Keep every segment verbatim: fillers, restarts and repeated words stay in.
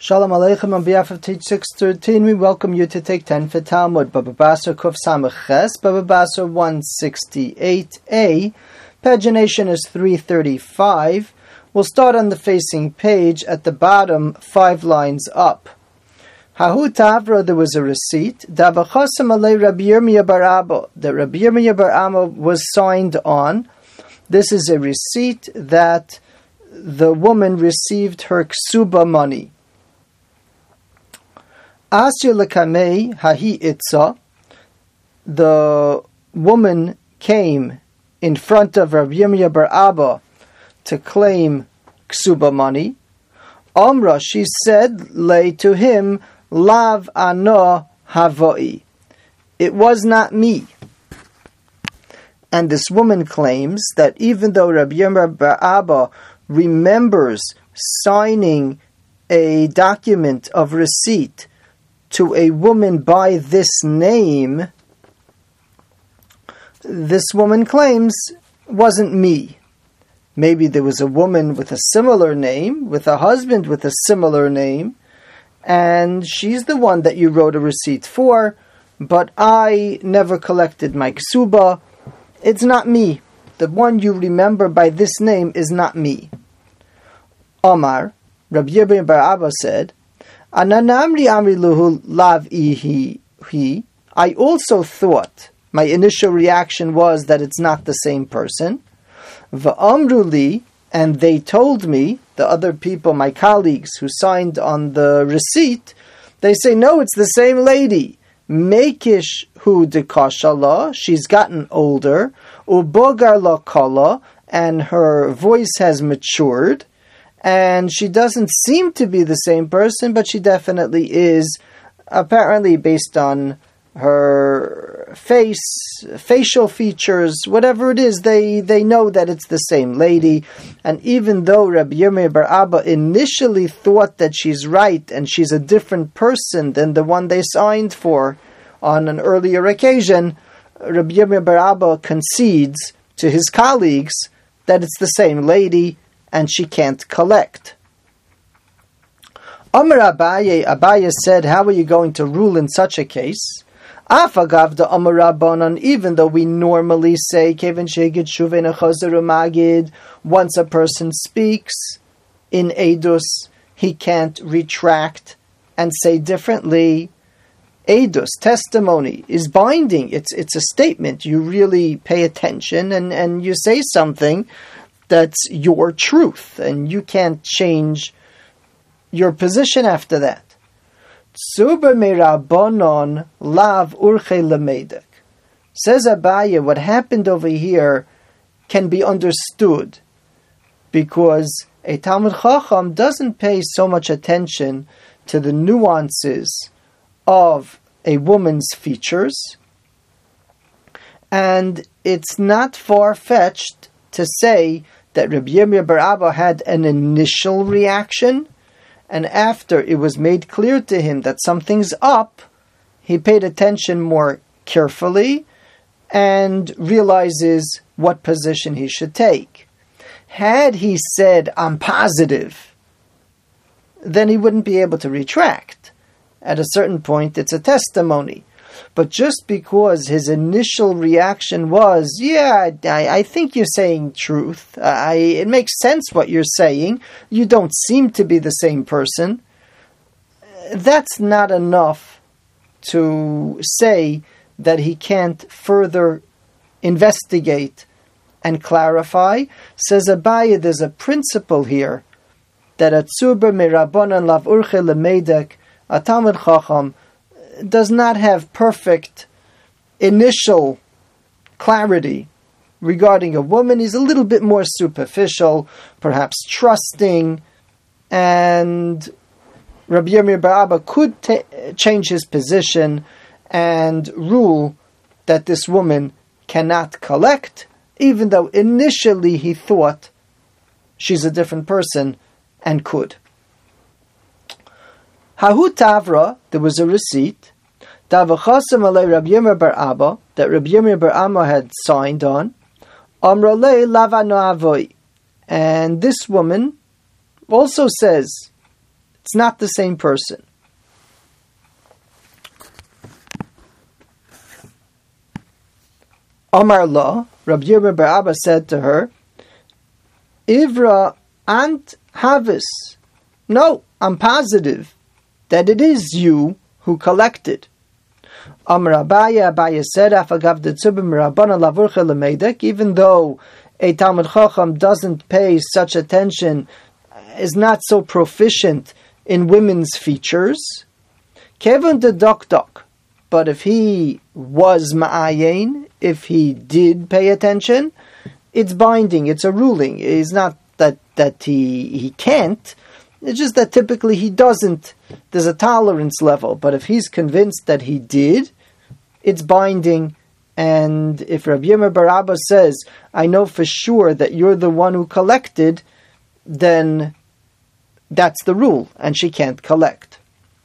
Shalom Aleichem, on behalf of Teach six thirteen, we welcome you to take ten for Talmud, Baba Basra Kuf Samach Ches, Baba Basra one sixty-eight A. Pagination is three thirty-five. We'll start on the facing page at the bottom, five lines up. Hahu Tavra, there was a receipt. Davachasam alei Rabbi Yirmiyah bar Abba, that Rabbi Yirmiyah bar Abba was signed on. This is a receipt that the woman received her ksuba money. Asya lekamei hahi itza, the woman came in front of Rabbi Yirmiyah bar Abba to claim ksuba money. Amra, she said, lay to him, lav ano havoi, it was not me. And this woman claims that even though Rabbi Yirmiyah bar Abba remembers signing a document of receipt to a woman by this name, this woman claims wasn't me. Maybe there was a woman with a similar name, with a husband with a similar name, and she's the one that you wrote a receipt for, but I never collected my ksuba. It's not me. The one you remember by this name is not me. Omar, Rabbi Yirmiyah bar Abba said, Ananamri amri luhu lav ihi he. I also thought, my initial reaction was that it's not the same person. V'amru li, and they told me, the other people, my colleagues who signed on the receipt, they say, no, it's the same lady. Mekish hu dekashala, she's gotten older. Ubogar la kala, and her voice has matured. And she doesn't seem to be the same person, but she definitely is, apparently based on her face, facial features, whatever it is, they, they know that it's the same lady. And even though Rabbi Yirmiyah bar Abba initially thought that she's right and she's a different person than the one they signed for on an earlier occasion, Rabbi Yirmiyah bar Abba concedes to his colleagues that it's the same lady and she can't collect. Amar Abaye, Abaye said, how are you going to rule in such a case? Afagav the Amar Rabbanan, even though we normally say, Kevin Shegid Shuvein Chazaru Magid, once a person speaks in Eidus, he can't retract and say differently. Eidus, testimony, is binding. It's it's a statement. You really pay attention and, and you say something that's your truth, and you can't change your position after that. Tzuber me Rabbanon lav urche lemedek. Says Abaye, what happened over here can be understood because a Talmud Chacham doesn't pay so much attention to the nuances of a woman's features, and it's not far-fetched to say that Rabbi Yirmiyah bar Abba had an initial reaction, and after it was made clear to him that something's up, he paid attention more carefully and realizes what position he should take. Had he said, I'm positive, then he wouldn't be able to retract. At a certain point, it's a testimony. But just because his initial reaction was, yeah, I, I think you're saying truth, I, it makes sense what you're saying, you don't seem to be the same person, that's not enough to say that he can't further investigate and clarify. Says Abaye, there's a principle here, that a tzuber me Rabbanan lav urche lemedek, a Talmud Chacham, does not have perfect initial clarity regarding a woman. He's a little bit more superficial, perhaps trusting, and Rabbi Yirmiyah bar Abba could ta- change his position and rule that this woman cannot collect, even though initially he thought she's a different person and could. Hahu Tavra, there was a receipt, Davachasam alei Rabbi Yirmiyah bar Abba, that Rabbi Yirmiyah bar Abba had signed on, Amrolei lavano avoi, and this woman also says, It's not the same person. Amar la, Rabbi Yirmiyah bar Abba said to her, Ivra ant havis. No, I'm positive that it is you who collected. Amar Abaye, Abaye said, Afagav de tzubim rabbana lavurcha lemedek, even though a Talmud Chacham doesn't pay such attention, is not so proficient in women's features. Kevin de dokdok, but if he was ma'ayin, if he did pay attention, it's binding, it's a ruling. It's not that, that he he can't, it's just that typically he doesn't. There's a tolerance level, but if he's convinced that he did, it's binding. And if Rabbi Yirmiyah bar Abba says, I know for sure that you're the one who collected, then that's the rule, and she can't collect.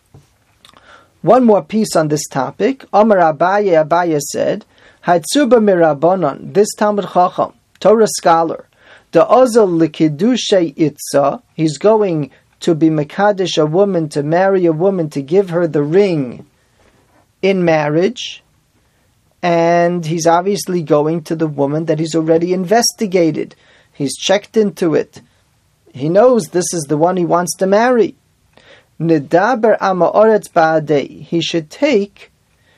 One more piece on this topic. Amar Abaye, Abaye said, Haitzuba mirabanon, this Talmud Chacham, Torah scholar, the ozal likidushay itza, he's going to be mekadesh a woman, to marry a woman, to give her the ring in marriage, and he's obviously going to the woman that he's already investigated. He's checked into it. He knows this is the one he wants to marry. Nidaber ama oretz ba'adei. He should take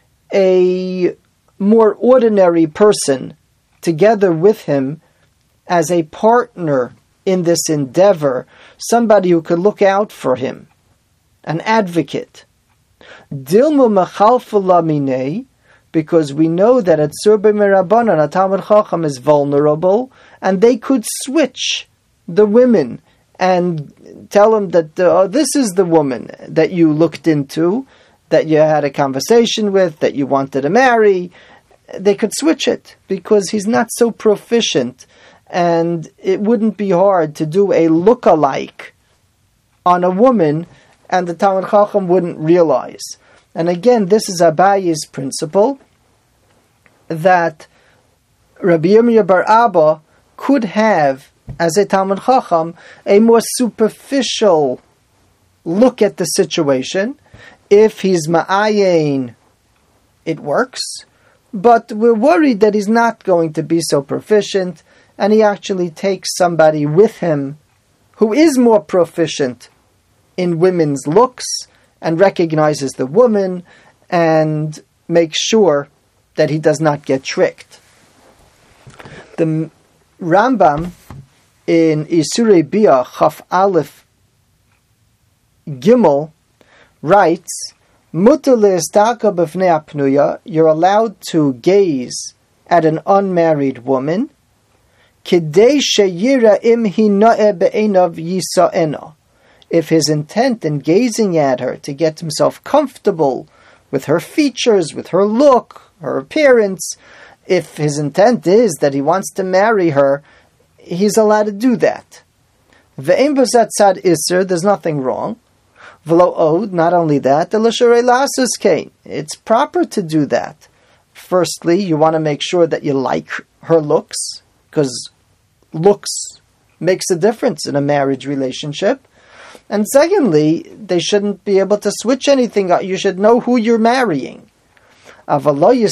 a more ordinary person together with him as a partner in this endeavor, somebody who could look out for him, an advocate. Dilmu machalfu laminei, because we know that at Surbe Mirabanan, a Talmud Chacham is vulnerable, and they could switch the women and tell him that uh, this is the woman that you looked into, that you had a conversation with, that you wanted to marry. They could switch it because he's not so proficient, and it wouldn't be hard to do a look-alike on a woman, and the Talmud Chacham wouldn't realize. And again, this is Abaye's principle, that Rabbi Yirmiyah bar Abba could have, as a Talmud Chacham, a more superficial look at the situation. If he's ma'ayin, it works. But we're worried that he's not going to be so proficient, and he actually takes somebody with him who is more proficient in women's looks and recognizes the woman and makes sure that he does not get tricked. The Rambam in Isurei Bia Chaf Aleph Gimel writes, Mutar le'istaka b'fnei apnuya, you're allowed to gaze at an unmarried woman, kidei sheyira im hi na'eh be'einav yisa'ena, if his intent in gazing at her to get himself comfortable with her features, with her look, her appearance, if his intent is that he wants to marry her, he's allowed to do that. Ve'em b'zat tzad iser, there's nothing wrong. V'lo od, not only that, it's proper to do that. Firstly, you want to make sure that you like her looks, because looks makes a difference in a marriage relationship. And secondly, they shouldn't be able to switch anything. You should know who you're marrying. You're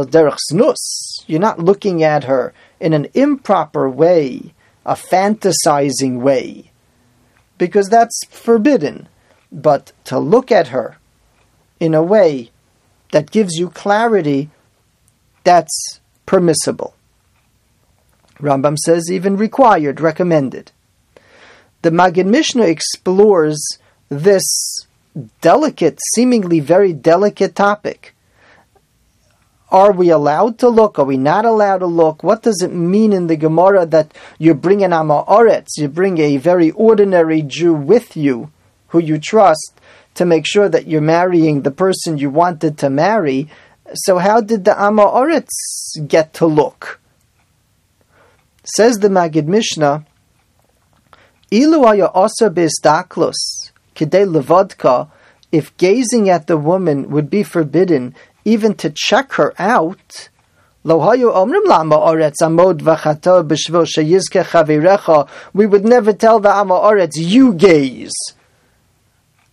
not looking at her in an improper way, a fantasizing way, because that's forbidden. But to look at her in a way that gives you clarity, that's permissible. Rambam says even required, recommended. The Magid Mishnah explores this delicate, seemingly very delicate topic. Are we allowed to look? Are we not allowed to look? What does it mean in the Gemara that you bring an Amaretz, you bring a very ordinary Jew with you, who you trust, to make sure that you're marrying the person you wanted to marry? So how did the Amaretz get to look? Says the Magid Mishnah, Ilu haya oser be'istaklos kidei levodka, if gazing at the woman would be forbidden, even to check her out, lo hayu omrim la'amaretz amod v'chato b'shvo sheyizke chavirecha, we would never tell the Amaretz, you gaze.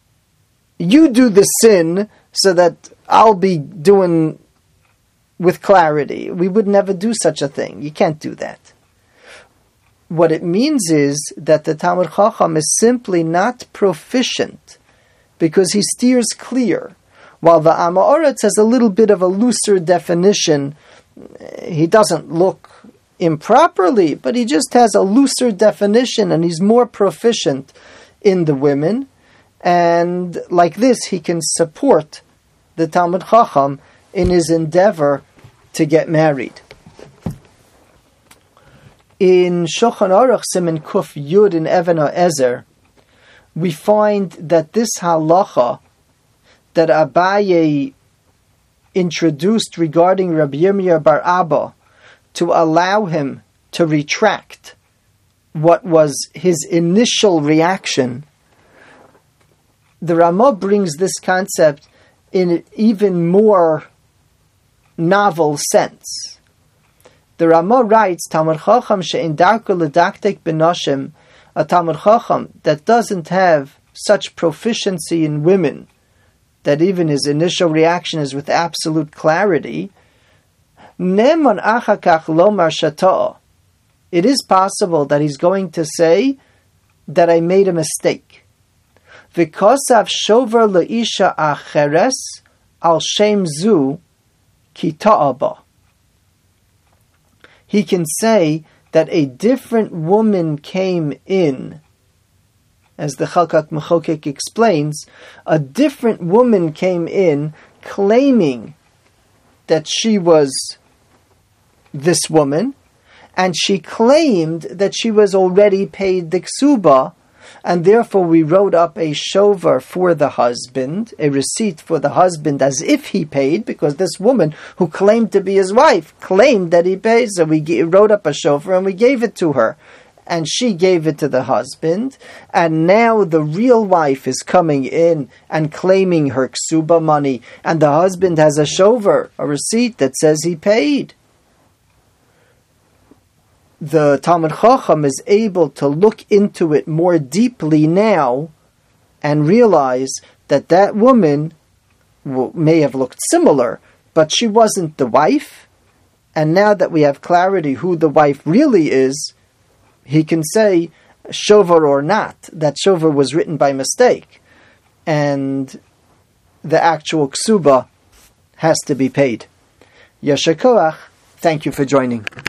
you do the sin so that I'll be doing with clarity. We would never do such a thing. You can't do that. What it means is that the Talmud Chacham is simply not proficient because he steers clear, while the Am Ha'aretz has a little bit of a looser definition. He doesn't look improperly, but he just has a looser definition and he's more proficient in the women. And like this, he can support the Talmud Chacham in his endeavor to get married. In Shulchan Aruch Siman Kuf Yud in Even HaEzer, we find that this halacha that Abaye introduced regarding Rabbi Yirmiyah bar Abba to allow him to retract what was his initial reaction, the Ramah brings this concept in an even more novel sense. The Ramah writes, Talmud Chacham she'in darko ledaktek b'noshim, a Talmud Chacham that doesn't have such proficiency in women, that even his initial reaction is with absolute clarity, Neman achakach lomar shata'a. It is possible that he's going to say that I made a mistake. V'kosav shover leisha acheres al shem zu ki ta'aba. He can say that a different woman came in. As the Chalkat Mechokek explains, a different woman came in claiming that she was this woman, and she claimed that she was already paid the ksuba, and therefore we wrote up a shover for the husband, a receipt for the husband as if he paid, because this woman who claimed to be his wife claimed that he paid, so we wrote up a shover and we gave it to her. And she gave it to the husband, and now the real wife is coming in and claiming her ksuba money, and the husband has a shover, a receipt that says he paid. The Talmud Chacham is able to look into it more deeply now and realize that that woman may have looked similar, but she wasn't the wife, and now that we have clarity who the wife really is, he can say, shover or not, that shover was written by mistake, and the actual ksuba has to be paid. Yasher koach, thank you for joining.